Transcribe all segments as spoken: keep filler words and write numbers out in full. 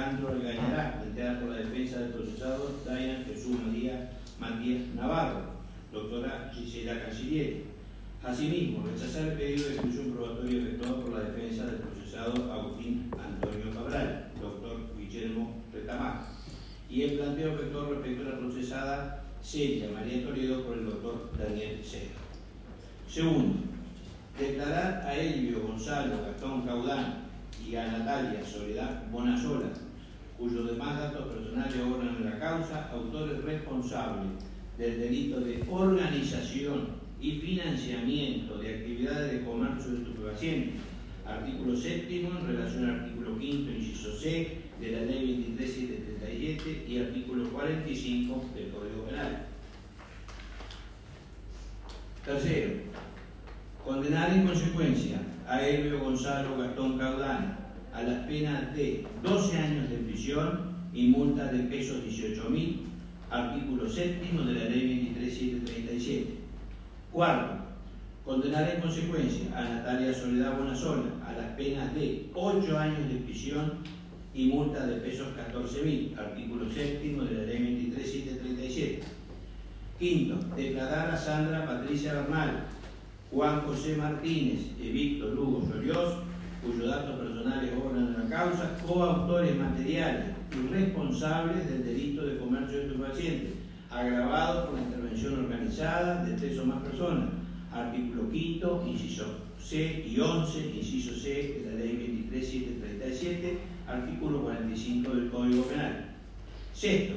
Alejandro Algañará, planteada por la defensa del procesado Dayan Jesús María Matías Navarro, doctora Gisela Cancillieri. Asimismo, rechazar el pedido de exclusión probatoria efectuado por la defensa del procesado Agustín Antonio Cabral, doctor Guillermo Retamar, y el planteo efectuado respecto a la procesada Celia María Toledo por el doctor Daniel Cera. Segundo, declarar a Elvio Gonzalo Gastón Caudán y a Natalia Soledad Bonasola, cuyos demás datos personales obran en la causa, autores responsables del delito de organización y financiamiento de actividades de comercio de estupefacientes, artículo séptimo en relación al artículo quinto, inciso C, de la ley veintitrés mil setecientos treinta y siete y artículo cuarenta y cinco del Código Penal. Tercero, condenar en consecuencia a Elvio Gonzalo Gastón Caudán a las penas de doce años de prisión y multa de pesos dieciocho mil, artículo séptimo de la ley veintitrés mil setecientos treinta y siete. Cuarto, condenar en consecuencia a Natalia Soledad Bonasola a las penas de ocho años de prisión y multa de pesos catorce mil, artículo séptimo de la ley veintitrés mil setecientos treinta y siete. Quinto, declarar a Sandra Patricia Bernal, Juan José Martínez y Víctor Hugo Soliós, cuyos datos personales obran en la causa, coautores materiales y responsables del delito de comercio de estupefacientes, agravado por la intervención organizada de tres o más personas, artículo quinto, inciso C y once, inciso C de la ley veintitrés mil setecientos treinta y siete, artículo cuarenta y cinco del Código Penal. Sexto,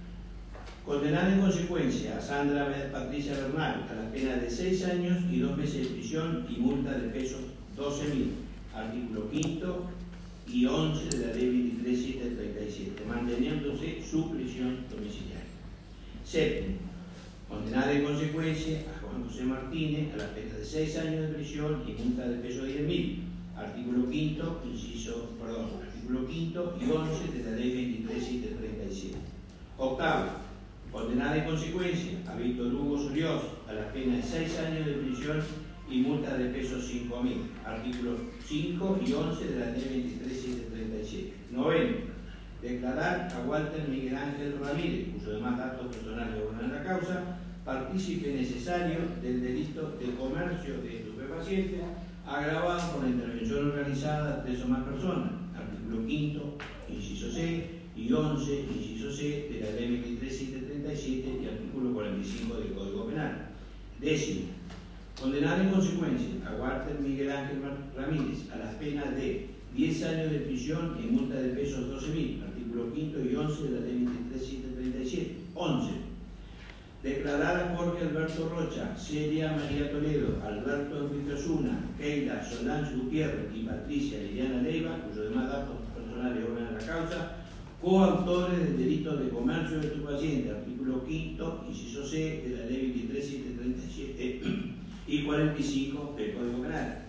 condenar en consecuencia a Sandra Patricia Bernal a las penas de seis años y dos meses de prisión y multa de pesos doce mil, artículo quinto y once de la ley veintitrés mil setecientos treinta y siete, manteniéndose su prisión domiciliaria. Séptimo, condenar en consecuencia a Juan José Martínez a las penas de seis años de prisión y multa de pesos diez mil, artículo quinto, inciso, perdón, artículo quinto y once de la ley veintitrés mil setecientos treinta y siete. Octavo, condenar en consecuencia a Víctor Hugo Soliós a las penas de seis años de prisión y multa de pesos cinco mil, artículos cinco y once de la ley veintitrés mil setecientos treinta y siete. Noveno, declarar a Walter Miguel Ángel Ramírez, cuyos demás datos personales obran en la causa, partícipe necesario del delito de comercio de estupefacientes, agravado por la intervención organizada de tres o más personas, artículo quinto, inciso C, y once, inciso C, de la ley veintitrés mil setecientos treinta y siete y artículo cuarenta y cinco del Código Penal. Décimo, condenar en consecuencia a Walter Miguel Ángel Ramírez a las penas de diez años de prisión y multa de pesos doce mil, artículo quinto y once de la ley veintitrés mil setecientos treinta y siete. once. Declarar a Jorge Alberto Rocha, Celia María Toledo, Alberto Enrique Osuna, Keila Solange Gutiérrez y Patricia Liliana Leiva, cuyos demás datos personales obran en la causa, coautores del delito de comercio de estupefacientes, artículo quinto, inciso C de la ley veintitrés mil setecientos treinta y siete y cuarenta y cinco del Código Penal.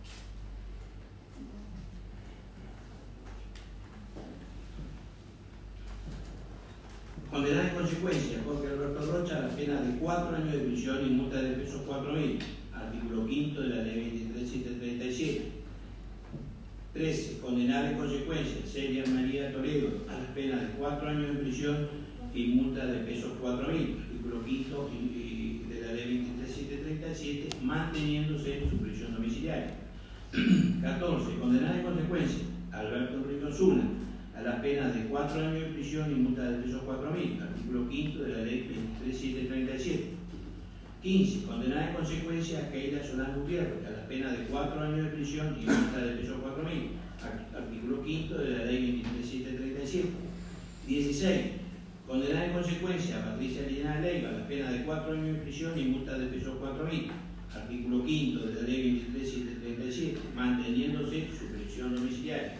Condenar en consecuencia a Jorge Alberto Rocha a la pena de cuatro años de prisión y multa de pesos cuatro mil, artículo quinto de la ley veintitrés mil setecientos treinta y siete. trece. Condenar en consecuencia a Celia María Toledo a las penas de cuatro años de prisión y multa de pesos cuatro mil, artículo quinto de la ley veintitrés mil setecientos treinta y siete, manteniéndose en su prisión domiciliaria. catorce. Condenar en consecuencia a Alberto Enrique Osuna a las penas de cuatro años de prisión y multa de pesos cuatro mil, artículo quinto de la ley veintitrés mil setecientos treinta y siete. quince. Condenar en consecuencia a Keila Solange Gutiérrez a las penas de cuatro años de prisión y multa de pesos cuatro mil, artículo quinto de la ley veintitrés mil setecientos treinta y siete. dieciséis. Condenar en consecuencia a Patricia Liliana Leiva a las penas de cuatro años de prisión y multa de pesos cuatro mil, artículo quinto de la ley veintitrés mil setecientos treinta y siete, manteniéndose su prisión domiciliaria.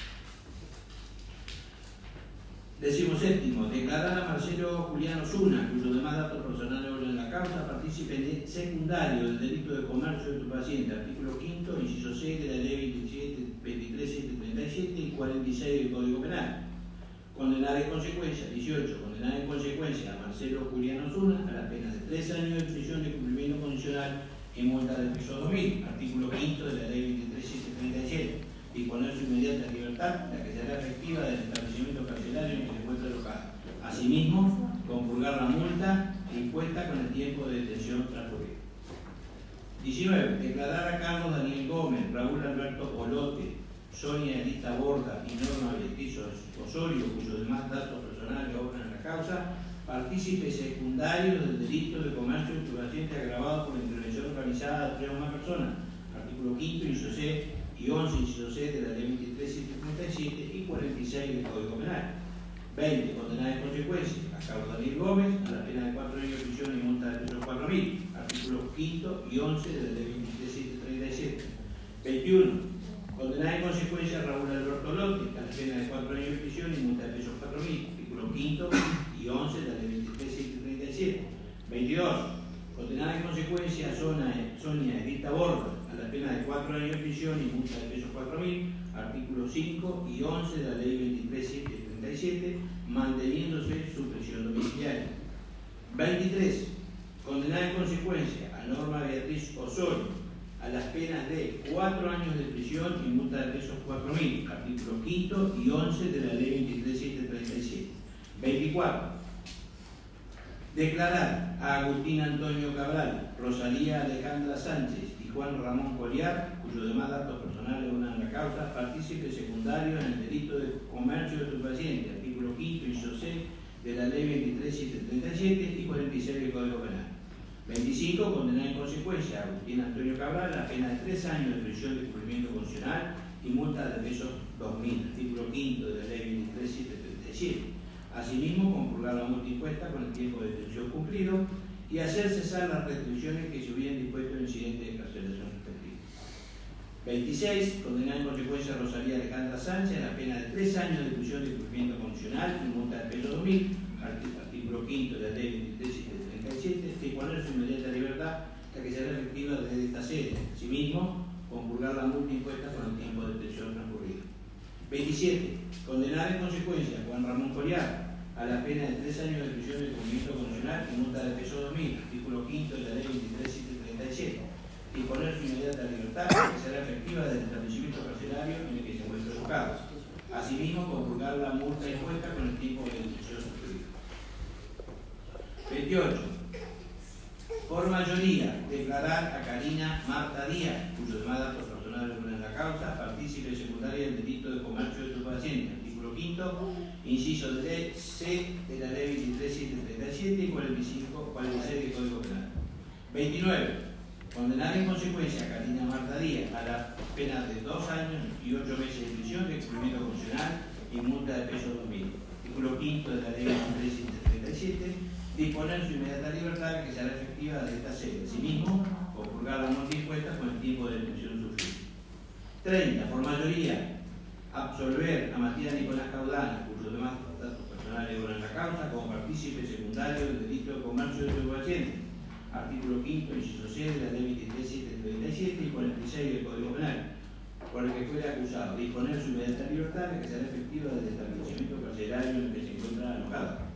Decimo séptimo, declarar a Marcelo Julián Osuna, cuyos demás datos personales obran en la causa, partícipe secundario del delito de comercio de estupefacientes, artículo quinto, inciso C de la ley veintitrés mil setecientos treinta y siete y cuarenta y seis del Código Penal. Condenar en consecuencia, dieciocho, condenar en consecuencia a Marcelo Julián Osuna a las penas de tres años de prisión de cumplimiento condicional y multa de pesos dos mil, artículo quinto de la ley veintitrés mil setecientos treinta y siete. Y disponer su inmediata libertad, la que será efectiva del establecimiento carcelario en que se encuentra alojado. Asimismo, compurgar la multa impuesta con el tiempo de detención transcurrido. diecinueve. Declarar a Carlos Daniel Gómez, Raúl Alberto Olote, Sonia Elita Borda y Norma Beatriz Osorio, cuyos demás datos personales obran en la causa, partícipes secundarios del delito de comercio estupefaciente agravado por la intervención organizada de tres o más personas, artículo quinto, inciso C y once, inciso C de la ley veintitrés mil setecientos treinta y siete y cuarenta y seis del Código Penal. veinte. Condenar en consecuencia a Carlos Daniel Gómez a la pena de cuatro años de prisión y multa de pesos cuatro mil, artículos quinto y once de la ley veintitrés mil setecientos treinta y siete. veintiuno. Condenar en consecuencia a Raúl Alberto Lote a la pena de cuatro años de prisión y multa de pesos cuatro mil, artículo quinto y once de la ley veintitrés mil setecientos treinta y siete. veintidós. Condenar en consecuencia a Sonia Edita Borda a la pena de cuatro años de prisión y multa de pesos cuatro mil, artículos cinco y once de la ley veintitrés mil setecientos treinta y siete, manteniéndose su prisión domiciliaria. veintitrés. Condenar en consecuencia a Norma Beatriz Osorio a las penas de cuatro años de prisión y multa de pesos cuatro mil, artículo quinto y once de la ley veintitrés mil setecientos treinta y siete. veinticuatro. Declarar a Agustín Antonio Cabral, Rosalía Alejandra Sánchez y Juan Ramón Coliar, cuyos demás datos personales unan la causa, partícipes secundarios en el delito de comercio de estupefacientes, artículo quinto y C de la ley veintitrés mil setecientos treinta y siete y cuarenta y seis del Código Penal. veinticinco. Condenar en consecuencia a Agustín Antonio Cabral a pena de tres años de prisión de cumplimiento condicional y multa de pesos dos mil, artículo quinto de la ley veintitrés mil setecientos treinta y siete. Asimismo, compurgar la multa impuesta con el tiempo de detención cumplido y hacer cesar las restricciones que se hubieran dispuesto en el incidente de carcelación respectivo. veintiséis. Condenar en consecuencia a Rosalía Alejandra Sánchez a la pena de tres años de prisión de cumplimiento condicional y multa de pesos dos mil, artículo quinto de la ley veintitrés mil setecientos treinta y siete, que poner su inmediata libertad, la que será efectiva desde esta sede. Asimismo, compurgar la multa impuesta con el tiempo de detención transcurrido. veintisiete. Condenar en consecuencia a Juan Ramón Coliar a la pena de tres años de prisión de cumplimiento condicional y multa de pesos dos mil, artículo quinto de la ley veintitrés mil setecientos treinta y siete, y poner su inmediata libertad, que será efectiva desde el establecimiento carcelario en el que se encuentra educado. Asimismo, compurgar la multa impuesta con el tiempo de detención transcurrido. veintiocho. Por mayoría, declarar a Karina Marta Díaz, cuyos demás datos personales en la causa, partícipe secundaria del delito de comercio de estupefacientes, artículo quinto, inciso de C de la ley veintitrés mil setecientos treinta y siete y cuarenta y cinco, cuarenta y seis del Código Penal. veintinueve. Condenar en consecuencia a Karina Marta Díaz a la pena de dos años y ocho meses de prisión de cumplimiento condicional y multa de pesos dos mil, artículo quinto de la ley veintitrés mil setecientos treinta y siete, disponer su inmediata libertad que será efectiva de esta sede. Asimismo, compurgar la multa impuesta con el tiempo de detención sufrido. treinta. Por mayoría, absolver a Matías Nicolás Caudana, cuyos demás datos personales obran la causa, como partícipe secundario del delito de comercio de estupefacientes, artículo quinto, inciso C de la ley veintitrés mil setecientos treinta y siete y cuarenta y seis del Código Penal, por el que fuera acusado, disponer su inmediata libertad que será efectiva desde el establecimiento carcelario en el que se encuentra alojado.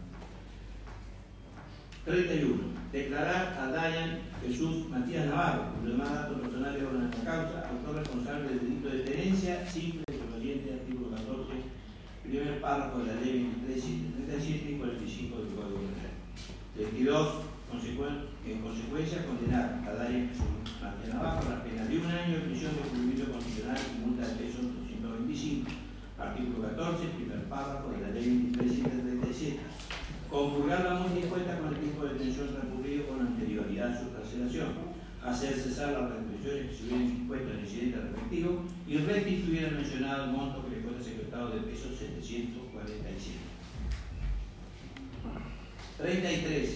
treinta y uno. Declarar a Dayan Jesús Matías Navarro, cuyos demás datos personales obran la causa, autor responsable del delito de tenencia simple de estupefacientes, artículo catorce, primer párrafo de la ley veintitrés mil setecientos treinta y siete y cuarenta y cinco del Código Penal. veintidós. En consecuencia, condenar a Dayan Jesús Matías Navarro a la pena de un año de prisión de cumplimiento condicional y multa de pesos doscientos veinticinco, artículo catorce, primer párrafo de la ley veintitrés mil setecientos treinta y siete. Compurgar la multa impuesta con el tiempo de detención transcurrido con anterioridad a su carcelación, hacer cesar las restricciones que se hubieran impuesto en el incidente respectivo y restituir el mencionado monto que le fue secretado de pesos setecientos cuarenta y siete. treinta y tres.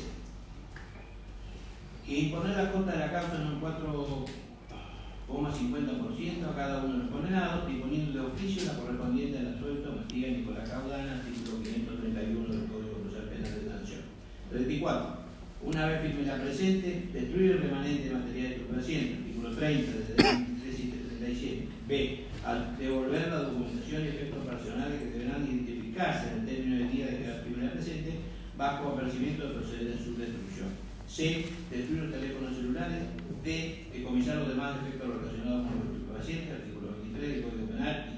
Imponer la cuota de la causa en un cuatro coma cincuenta por ciento a cada uno de los condenados, disponiendo de oficio la correspondiente al absuelto Matías Nicolás Caudana, artículo quinientos treinta y uno del Código Procesal Penal de la Nación. treinta y cuatro. Una vez firme la presente, destruir el remanente material estupefaciente, artículo treinta de la ley veintitrés mil setecientos treinta y siete. B. Al devolver la documentación y efectos personales que deberán identificarse en el término del día de que la firme la presente, bajo apercibimiento de proceder en su destrucción. C. Destruir los teléfonos celulares. D. Decomisar los demás efectos relacionados con los estupefacientes, artículo veintitrés del Código Penal. Y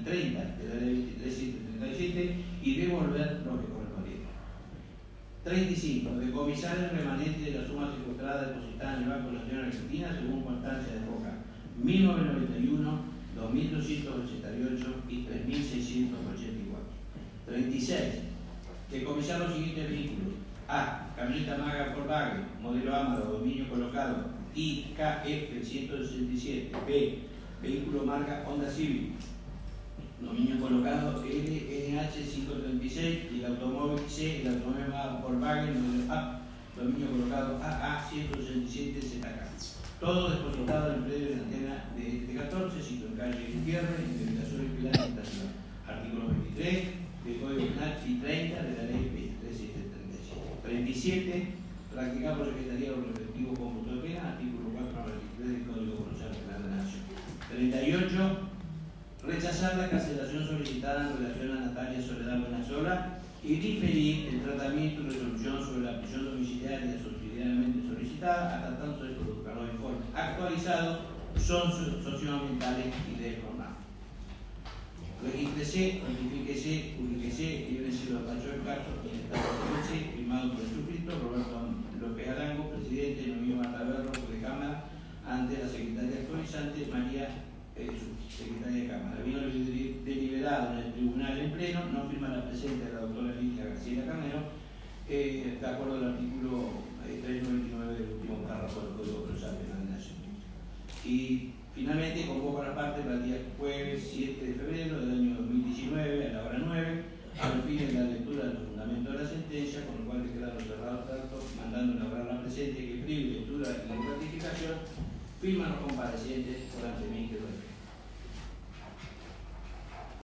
treinta de la ley veintitrés mil ciento treinta y siete y devolver lo que correspondiera. treinta y cinco. Decomisar el remanente de la suma secuestrada depositada en el Banco Nacional Argentina según constancia de Foca mil novecientos noventa y uno, dos mil doscientos ochenta y ocho y tres mil seiscientos ochenta y cuatro. treinta y seis. Decomisar los siguientes vehículos: A. Camioneta Maga Volkswagen, modelo Amaro, dominio colocado I K F ciento sesenta y siete. B. Vehículo marca Honda Civic, dominio colocado L N H quinientos treinta y seis, y el automóvil C, el automóvil Volkswagen, modelo A, dominio colocado A A ciento sesenta y siete Z K. Todo depositado en el predio de la antena de T catorce, sitio en calle Gutiérrez, Indemnización y Pilar de Estación. Artículo veintitrés del Código Penal y treinta de la Ley veintitrés mil setecientos treinta y siete. treinta y siete. Practicar por Secretaría o respectivo cómputo de pena. Artículo cuatro a veintitrés del Código Procesal Penal de la Nación. treinta y ocho. Rechazar la cancelación solicitada en relación a Natalia Soledad Buenasola y diferir el tratamiento y resolución sobre la prisión domiciliaria subsidiariamente solicitada hasta tanto se produzcan los informes actualizados, son socioambientales y de jornada. Regístrese, notifíquese, publíquese, líbrese los despachos del caso y el estado de derecho, firmado por el suscrito Roberto López Arango, presidente, Noemí Marta Berro, de Cámara, ante la secretaria actualizante María eh, secretaria de Cámara. Vino deliberado en el tribunal en pleno, no firma la presencia de la doctora Lidia García Carnero, eh, de acuerdo al artículo eh, trescientos noventa y nueve del último párrafo del Código Procesal Penal de la Nación. Y finalmente convoco a la parte para el día jueves siete de febrero del año dos mil diecinueve a la hora nueve, a los fines de la lectura de los fundamentos de la sentencia, con lo cual declaro cerrado trato, mandando elaborar la presente que prive lectura y ratificación, firman los comparecientes por ante mí.